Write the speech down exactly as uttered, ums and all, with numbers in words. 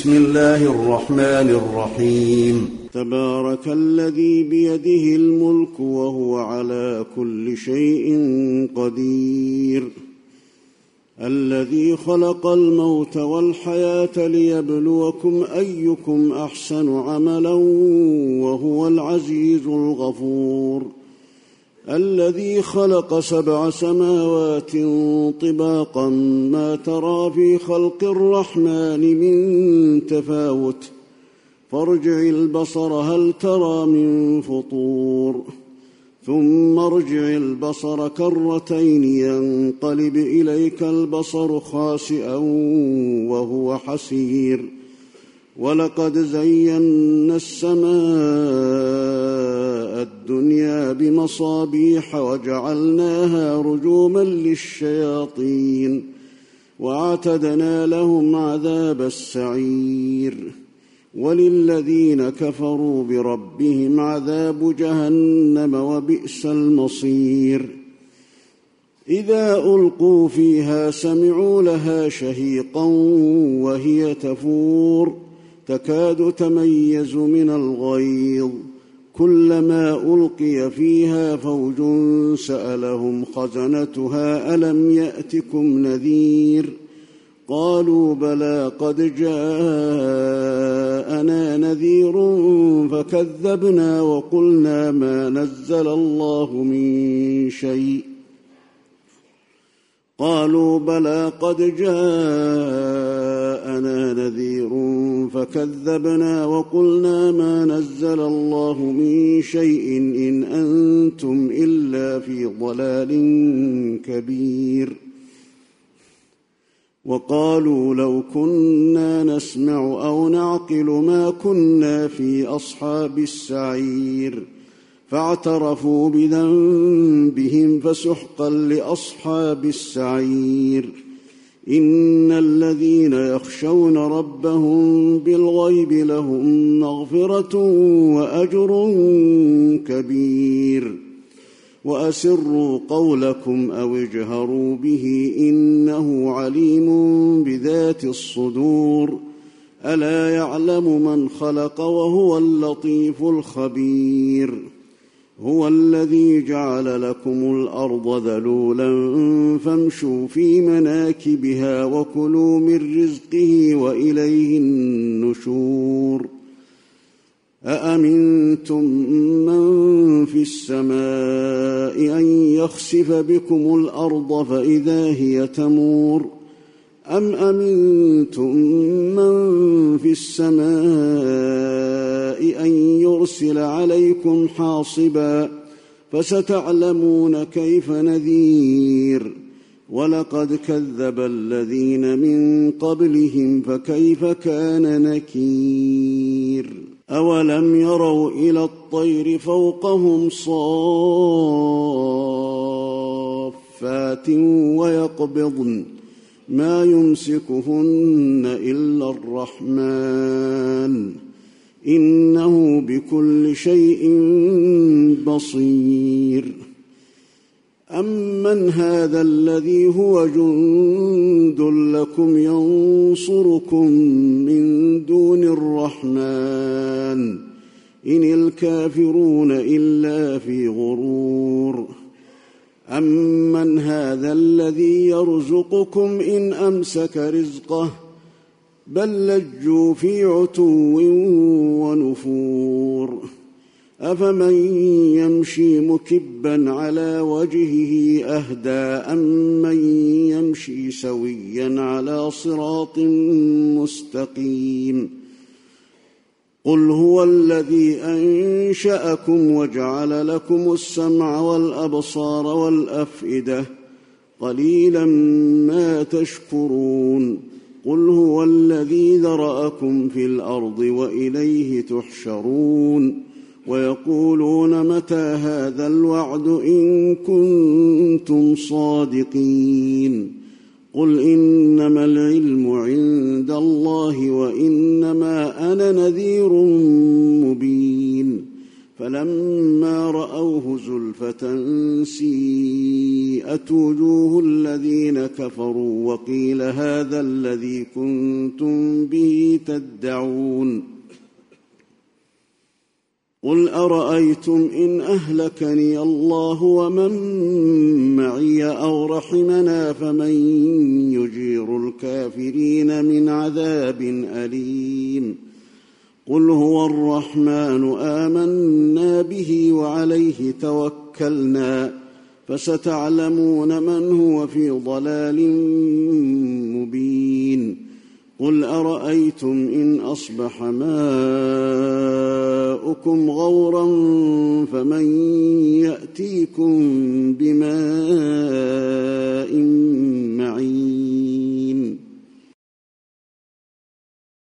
بسم الله الرحمن الرحيم. تبارك الذي بيده الملك وهو على كل شيء قدير، الذي خلق الموت والحياة ليبلوكم أيكم أحسن عملا وهو العزيز الغفور، الذي خلق سبع سماوات طباقا ما ترى في خلق الرحمن من تفاوت فارجع البصر هل ترى من فطور، ثم ارجع البصر كرتين ينقلب إليك البصر خاسئا وهو حسير، ولقد زينا السماء الدنيا بمصابيح وجعلناها رجوما للشياطين واعتدنا لهم عذاب السعير، وللذين كفروا بربهم عذاب جهنم وبئس المصير. إذا ألقوا فيها سمعوا لها شهيقا وهي تفور تكاد تميز من الغيظ، كلما ألقي فيها فوج سألهم خزنتها ألم يأتكم نذير، قالوا بلى قد جاءنا نذير فكذبنا وقلنا ما نزل الله من شيء قالوا بلى قد جاءنا نذير فكذبنا وقلنا ما نزل الله من شيء إن أنتم إلا في ضلال كبير. وقالوا لو كنا نسمع أو نعقل ما كنا في أصحاب السعير، فاعترفوا بذنبهم فسحقا لأصحاب السعير. إن الذين يخشون ربهم بالغيب لهم مغفرة وأجر كبير. وأسروا قولكم أو اجهروا به إنه عليم بذات الصدور، ألا يعلم من خلق وهو اللطيف الخبير. هو الذي جعل لكم الأرض ذلولا فامشوا في مناكبها وكلوا من رزقه وإليه النشور. أأمنتم من في السماء أن يخسف بكم الأرض فإذا هي تمور، أم أمنتم من في السماء أن يرسل عليكم حاصبا، فستعلمون كيف نذير. ولقد كذب الذين من قبلهم فكيف كان نكير. أولم يروا إلى الطير فوقهم صافات ويقبضن ما يمسكهن إلا الرحمن إنه بكل شيء بصير. أمن هذا الذي هو جند لكم ينصركم من دون الرحمن إن الكافرون إلا في غرور. أمن هذا الذي يرزقكم إن أمسك رزقه بل لجوا في عتو ونفور. أفمن يمشي مكبا على وجهه أهدى أمن يمشي سويا على صراط مستقيم. قل هو الذي أنشأكم وجعل لكم السمع والأبصار والأفئدة قليلا ما تشكرون. قل هو الذي ذرأكم في الأرض وإليه تحشرون. ويقولون متى هذا الوعد إن كنتم صادقين. قل إنما العلم عند الله وإنما أنا نذير مبين. فلما رأوه زلفة سيئت وجوه الذين كفروا وقيل هذا الذي كنتم به تدعون قل أرأيتم إن أهلكني الله ومن معي أو رحمنا فمن يجير الكافرين من عذاب أليم قل هو الرحمن آمنا به وعليه توكلنا فستعلمون من هو في ضلال مبين قل أرأيتم إن أصبح ماؤكم غورا فمن يأتيكم